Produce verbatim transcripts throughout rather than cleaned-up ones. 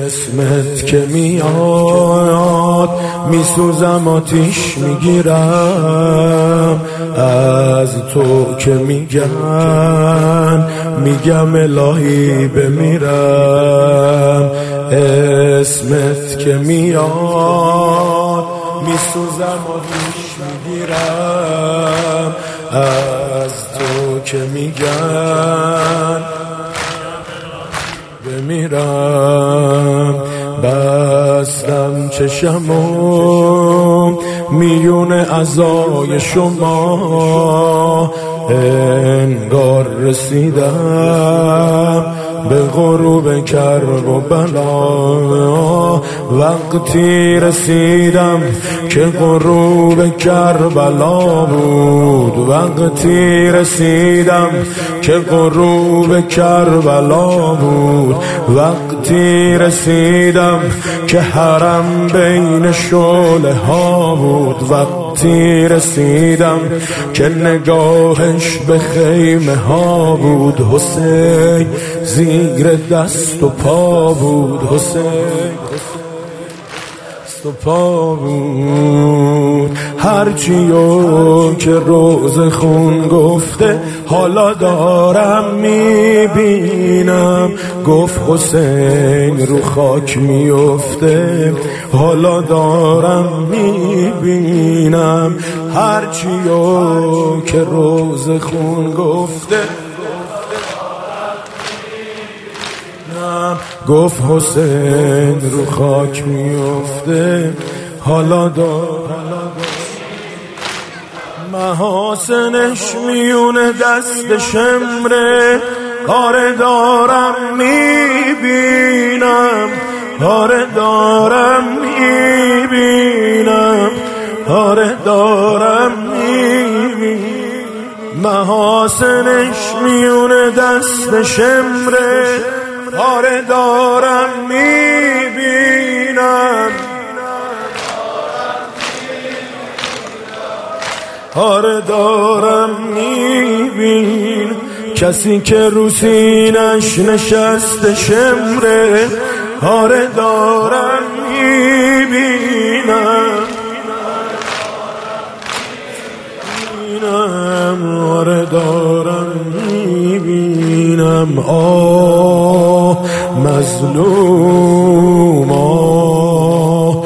اسمت که میاد میسوزم آتیش میگیرم، از تو که میگن میگم الهی بمیرم. اسمت که میاد میسوزم آتیش میگیرم، از تو که میگن بمیرم. بستم چشمو میون عزای شما، انگار رسیدم به غروب کرب و بلا. وقتی رسیدم که غروب کربلا بود، وقتی رسیدم که غروب کربلا بود، وقتی رسیدم که حرم بین شعله ها بود، وقتی رسیدم که نگاهش به خیمه ها بود. حسین زیر دست و پا بود، حسین دست و پا بود. هرچیو که روز خون گفته حالا دارم میبینم، گفت حسین رو خاک میفته حالا دارم میبینم. هرچیو که روز خون گفته گفت حسین رو خاک میفته حالا دارم. محاسنش میونه دست شمره، آره دارم میبینم، آره دارم میبینم، آره دارم میبینم. محاسنش میونه دست شمره، آره دارم میبینم، آره دارم میبینم. کسی که رو سینش نشسته شمره، آره دارم میبینم، آره دارم میبینم. آه مظلوم، آه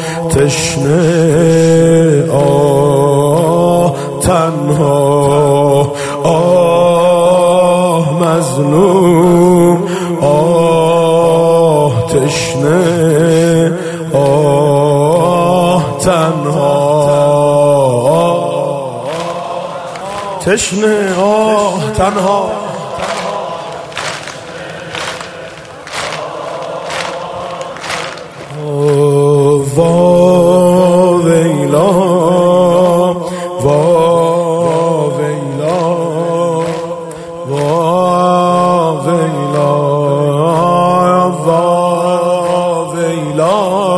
تشنه، آه تنها، آه مظلوم، آه تشنه، آه تنها، تشنه، آه تنها. وا ویلا، وا ویلا، وا ویلا، وا ویلا.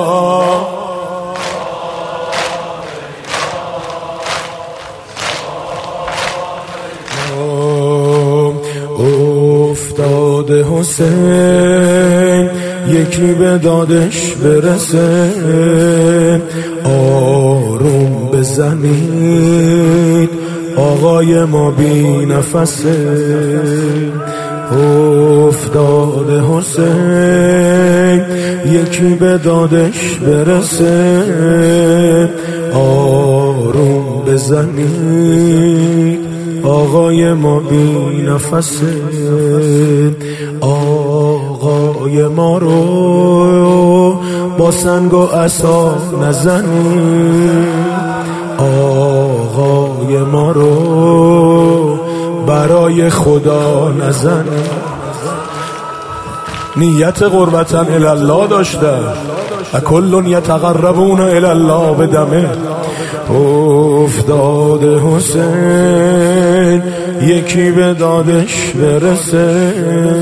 افتاده حسین یکی به دادش برسه، آروم بزنید آقای ما بی نفسه. افتاده حسین یکی به دادش برسه، آروم بزنید آقای ما بی نفسه. آقای ما رو با سنگ و عصا نزنید، آقای ما رو برای خدا نزنید. نیت قربتن الالله داشته و کلون یتقربون الالله به دمه. افتاده حسین یکی به دادش برسه،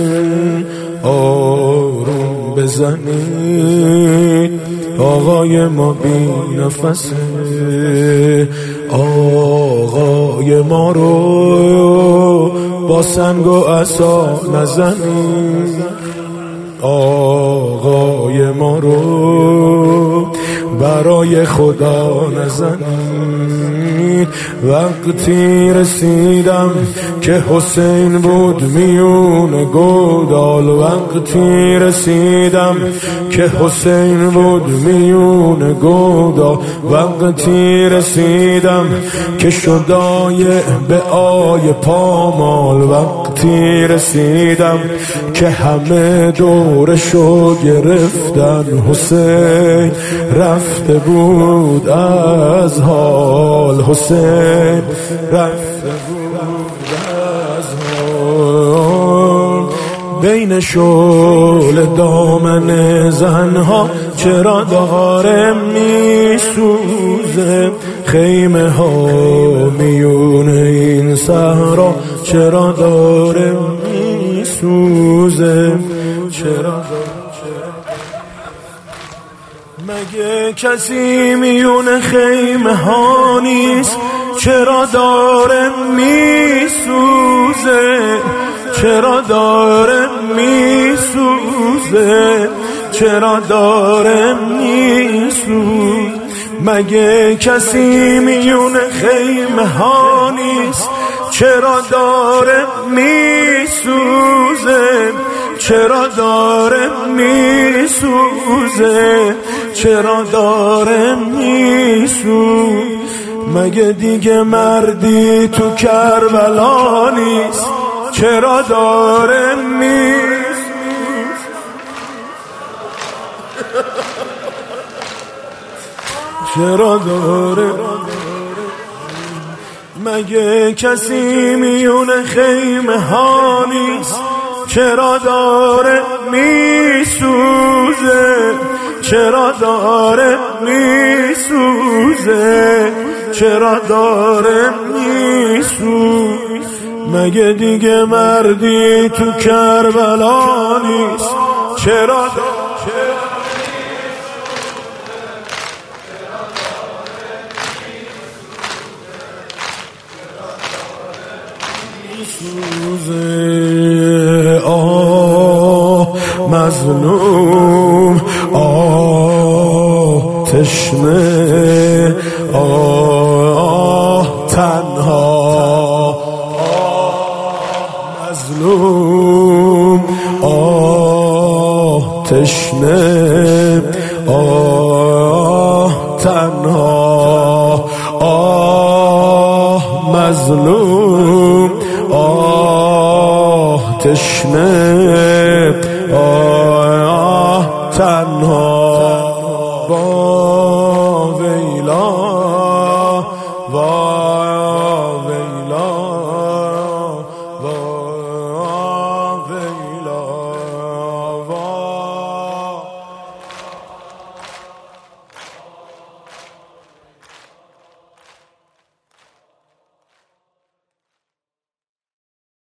آروم بزنید آقای ما بی نفسه. آقای ما رو با سنگ و عصا نزنید، آقای ما رو برای خدا نزنید. وقتی رسیدم که حسین بود میون گودال، وقتی رسیدم که حسین بود میون گودال، وقتی رسیدم که شدای به آی پامال، وقتی رسیدم که همه دورشو گرفتن، حسین رفته بود از حال، حسین رفته بود از حال. بین شعله دامن زنها چرا داره میسوزه، خیمه ها میون این صحرا چرا داره میسوزه، چرا مگه کسی میون خیمه ها نیست؟ چرا داره میسوزه، چرا داره میسوزه، چرا داره میسوزه؟ مگه کسی میون خیمه ها نیست؟ چرا داره میسوزه، چرا داره میسوزه، چرا داره میسوزه؟ مگه دیگه مردی تو کربلا نیست؟ چرا داره میسوزه؟ چرا داره؟ مگه کسی میون خیمه ها نیست؟ چرا داره میسوزه، چرا داره میسوزه، چرا داره میسوزه؟ مگه دیگه مردی تو کربلا نیست؟ چرا داره میسوزه؟ آه مظلوم، آه تشنه، آه تنها، آه مظلوم، آه تشنه، آه تنها، آه مظلوم، آه تشنه، آه تنها.